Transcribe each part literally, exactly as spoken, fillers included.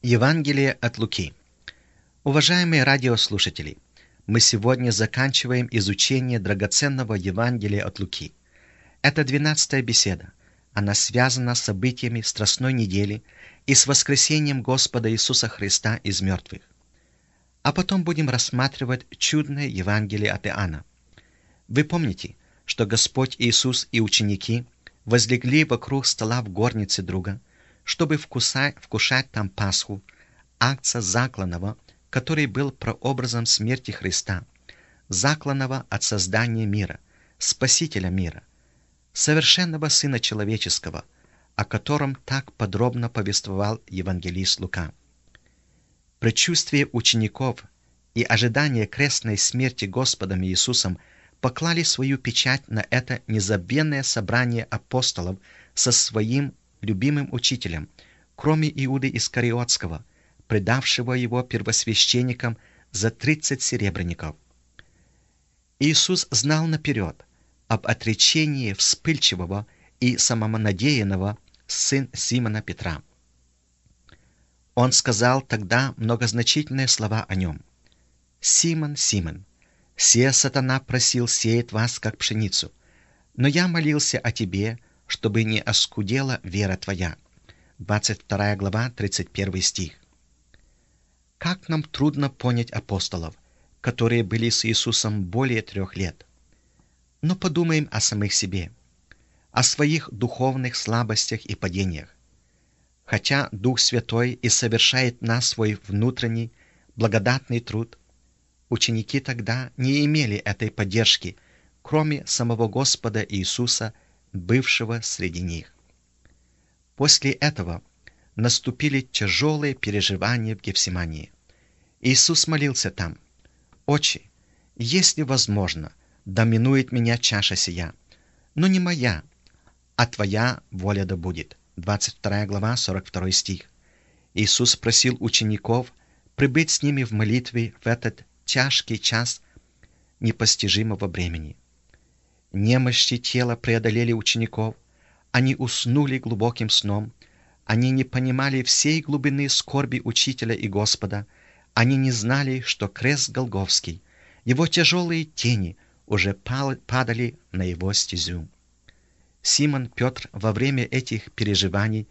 Евангелие от Луки. Уважаемые радиослушатели, мы сегодня заканчиваем изучение драгоценного Евангелия от Луки. Это двенадцатая беседа. Она связана с событиями Страстной недели и с воскресением Господа Иисуса Христа из мертвых. А потом будем рассматривать чудное Евангелие от Иоанна. Вы помните, что Господь Иисус и ученики возлегли вокруг стола в горнице друга, чтобы вкусать, вкушать там Пасху, агнца закланного, который был прообразом смерти Христа, закланного от создания мира, Спасителя мира, совершенного Сына Человеческого, о котором так подробно повествовал евангелист Лука. Предчувствие учеников и ожидание крестной смерти Господом Иисусом поклали свою печать на это незабвенное собрание апостолов со своим любимым учителем, кроме Иуды Искариотского, предавшего его первосвященникам за тридцать серебряников. Иисус знал наперед об отречении вспыльчивого и самонадеянного сына Симона Петра. Он сказал тогда многозначительные слова о нем. «Симон, Симон, се сатана просил сеять вас, как пшеницу, но я молился о тебе, чтобы не оскудела вера твоя». двадцать вторая глава, тридцать первый стих. Как нам трудно понять апостолов, которые были с Иисусом более трех лет. Но подумаем о самих себе, о своих духовных слабостях и падениях. Хотя Дух Святой и совершает в нас свой внутренний, благодатный труд, ученики тогда не имели этой поддержки, кроме самого Господа Иисуса, бывшего среди них. После этого наступили тяжелые переживания в Гефсимании. Иисус молился там: «Отче, если возможно, да минует меня чаша сия, но не моя, а Твоя воля да будет». двадцать вторая глава, сорок второй стих. Иисус просил учеников пребыть с ними в молитве в этот тяжкий час непостижимого времени. Немощи тела преодолели учеников, они уснули глубоким сном, они не понимали всей глубины скорби Учителя и Господа, они не знали, что крест Голгофский, его тяжелые тени уже падали на его стезю. Симон Петр во время этих переживаний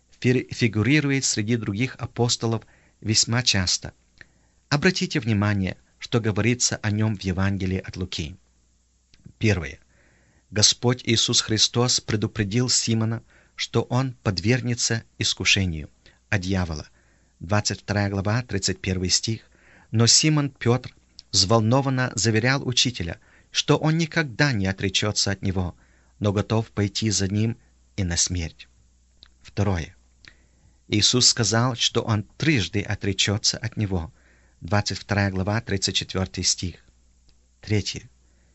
фигурирует среди других апостолов весьма часто. Обратите внимание, что говорится о нем в Евангелии от Луки. Первое. Господь Иисус Христос предупредил Симона, что он подвергнется искушению от дьявола. двадцать вторая глава, тридцать первый стих. Но Симон Петр взволнованно заверял Учителя, что он никогда не отречется от него, но готов пойти за ним и на смерть. Второе. Иисус сказал, что он трижды отречется от него. двадцать вторая глава, тридцать четвёртый стих. Третье.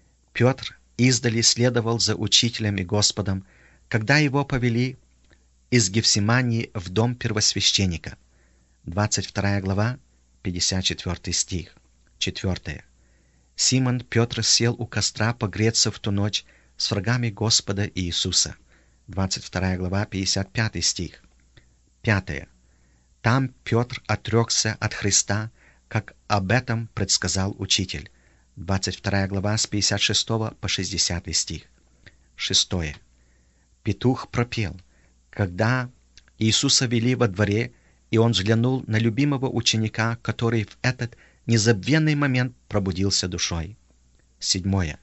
Петр издали следовал за Учителем и Господом, когда его повели из Гефсимании в дом первосвященника. двадцать вторая глава, пятьдесят четвёртый стих. Четвертое. Симон Петр сел у костра погреться в ту ночь с врагами Господа Иисуса. двадцать вторая глава, пятьдесят пятый стих. Пятое. Там Петр отрекся от Христа, как об этом предсказал Учитель. двадцать вторая глава с пятьдесят шестого по шестидесятый стих. Шестое. Петух пропел, когда Иисуса вели во дворе, и он взглянул на любимого ученика, который в этот незабвенный момент пробудился душой. Седьмое.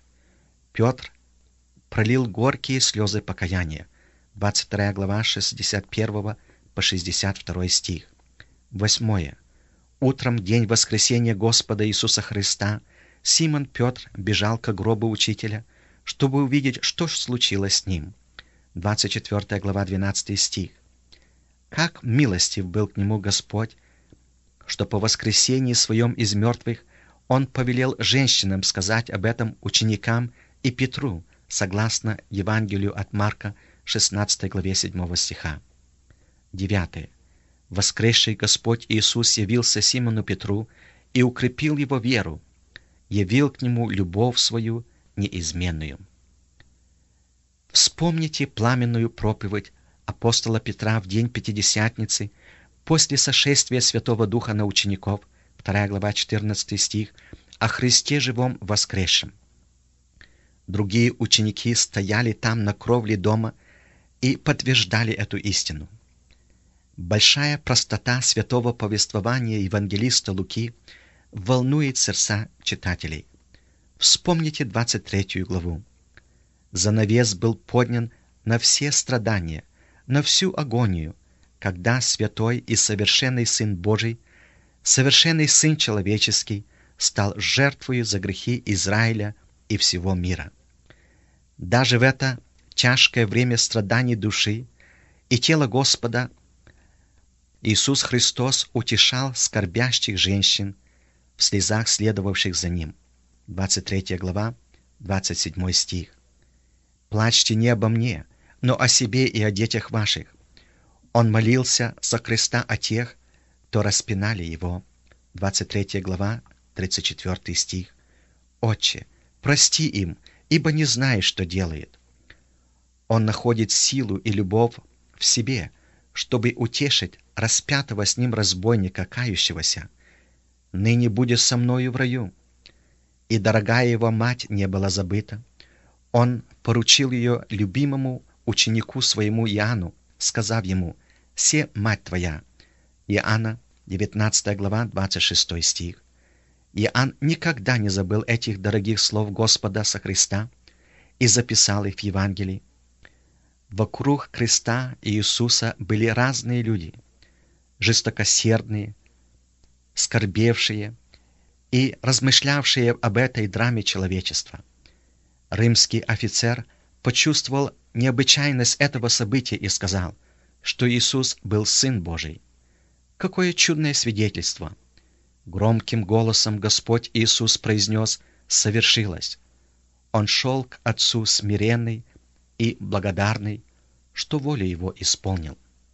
Петр пролил горькие слезы покаяния. двадцать вторая глава, шестьдесят первого по шестьдесят второй стих. Восьмое. Утром, день воскресения Господа Иисуса Христа, Симон Петр бежал к гробу Учителя, чтобы увидеть, что ж случилось с ним. двадцать четвёртая глава, двенадцатый стих. Как милостив был к нему Господь, что по воскресении своем из мертвых он повелел женщинам сказать об этом ученикам и Петру, согласно Евангелию от Марка, шестнадцатой главе, седьмого стиха. Девятое. Воскресший Господь Иисус явился Симону Петру и укрепил его веру, явил к нему любовь свою неизменную. Вспомните пламенную проповедь апостола Петра в день Пятидесятницы после сошествия Святого Духа на учеников, вторая глава, четырнадцатый стих, о Христе живом воскресшем. Другие ученики стояли там на кровле дома и подтверждали эту истину. Большая простота святого повествования евангелиста Луки волнует сердца читателей. Вспомните двадцать третью главу. Занавес был поднят на все страдания, на всю агонию, когда святой и совершенный Сын Божий, совершенный Сын человеческий, стал жертвою за грехи Израиля и всего мира. Даже в это тяжкое время страданий души и тела Господа Иисус Христос утешал скорбящих женщин в слезах, следовавших за Ним. двадцать третья глава, двадцать седьмой стих. «Плачьте не обо мне, но о себе и о детях ваших». Он молился за креста о тех, кто распинали Его. двадцать третья глава, тридцать четвёртый стих. «Отче, прости им, ибо не знаешь, что делает». Он находит силу и любовь в себе, чтобы утешить распятого с Ним разбойника, кающегося. «Ныне будешь со мною в раю». И дорогая Его мать не была забыта. Он поручил ее любимому ученику своему Иоанну, сказав ему: «Се мать твоя». Иоанна, девятнадцатая глава, двадцать шестой стих. Иоанн никогда не забыл этих дорогих слов Господа со Христа и записал их в Евангелии. Вокруг креста Иисуса были разные люди, жестокосердные, скорбевшие и размышлявшие об этой драме человечества. Римский офицер почувствовал необычайность этого события и сказал, что Иисус был Сын Божий. Какое чудное свидетельство! Громким голосом Господь Иисус произнес: «Совершилось». Он шел к Отцу смиренный и благодарный, что волю Его исполнил.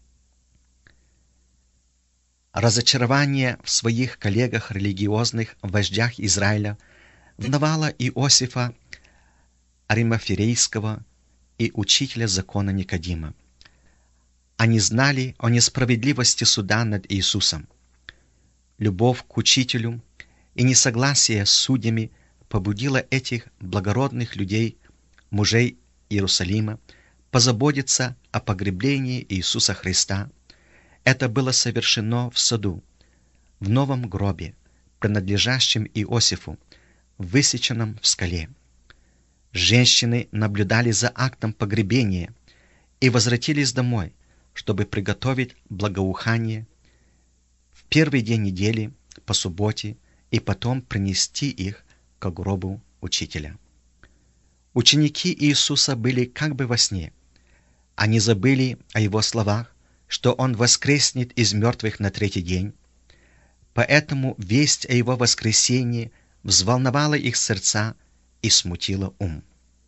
Разочарование в своих коллегах-религиозных вождях Израиля волновало Иосифа Аримафейского и учителя закона Никодима. Они знали о несправедливости суда над Иисусом. Любовь к учителю и несогласие с судьями побудило этих благородных людей, мужей Иерусалима, позаботиться о погребении Иисуса Христа. Это было совершено в саду, в новом гробе, принадлежащем Иосифу, высеченном в скале. Женщины наблюдали за актом погребения и возвратились домой, чтобы приготовить благоухание в первый день недели по субботе и потом принести их к гробу учителя. Ученики Иисуса были как бы во сне. Они забыли о Его словах, что Он воскреснет из мертвых на третий день. Поэтому весть о Его воскресении взволновала их сердца и смутила ум.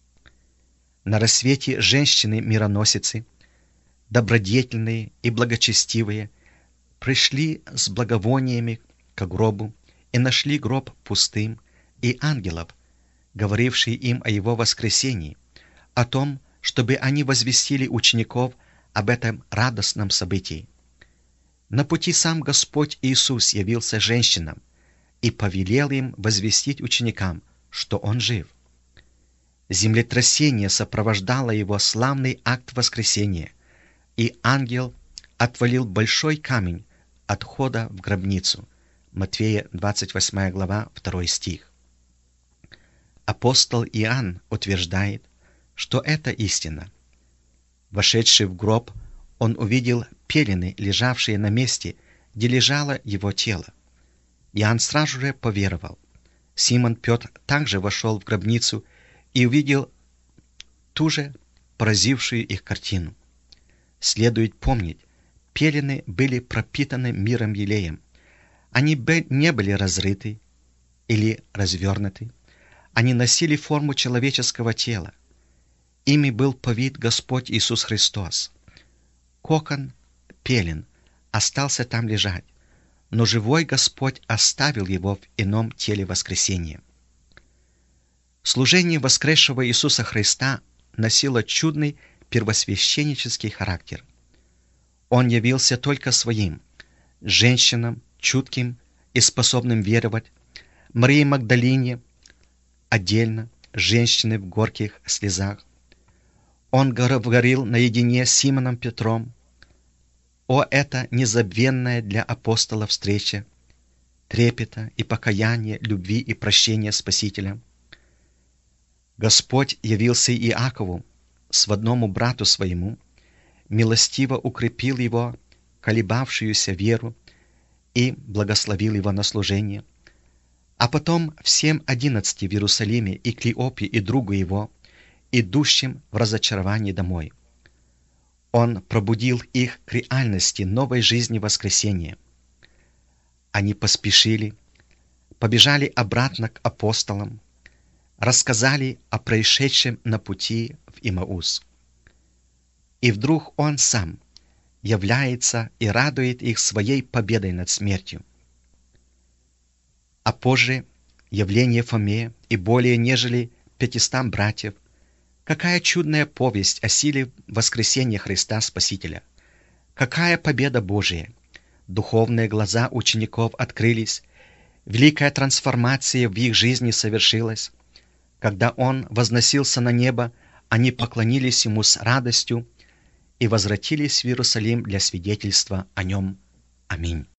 На рассвете женщины-мироносицы, добродетельные и благочестивые, пришли с благовониями к гробу и нашли гроб пустым, и ангелов, говоривший им о Его воскресении, о том, чтобы они возвестили учеников об этом радостном событии. На пути сам Господь Иисус явился женщинам и повелел им возвестить ученикам, что Он жив. Землетрясение сопровождало Его славный акт воскресения, и ангел отвалил большой камень от входа в гробницу. Матфея, двадцать восьмая глава, второй стих. Апостол Иоанн утверждает, что это истина. Вошедший в гроб, он увидел пелены, лежавшие на месте, где лежало его тело. Иоанн сразу же поверовал. Симон Петр также вошел в гробницу и увидел ту же поразившую их картину. Следует помнить, пелены были пропитаны миром елеем. Они не были разрыты или развернуты. Они носили форму человеческого тела. Ими был повит Господь Иисус Христос. Кокон пелен остался там лежать, но живой Господь оставил его в ином теле воскресения. Служение воскресшего Иисуса Христа носило чудный первосвященнический характер. Он явился только своим, женщинам, чутким и способным веровать, Марии Магдалине отдельно, женщины в горьких слезах. Он говорил наедине с Симоном Петром. О, это незабвенная для апостола встреча, трепета и покаяния, любви и прощения Спасителя. Господь явился Иакову, сводному брату своему, милостиво укрепил его колебавшуюся веру и благословил его на служение. А потом всем одиннадцати в Иерусалиме и Клеопе и другу его, идущим в разочаровании домой. Он пробудил их к реальности новой жизни воскресения. Они поспешили, побежали обратно к апостолам, рассказали о происшедшем на пути в Имаус. И вдруг он сам является и радует их своей победой над смертью. А позже явление Фоме и более нежели пятистам братьев. Какая чудная повесть о силе воскресения Христа Спасителя! Какая победа Божия! Духовные глаза учеников открылись, великая трансформация в их жизни совершилась. Когда Он возносился на небо, они поклонились Ему с радостью и возвратились в Иерусалим для свидетельства о Нем. Аминь.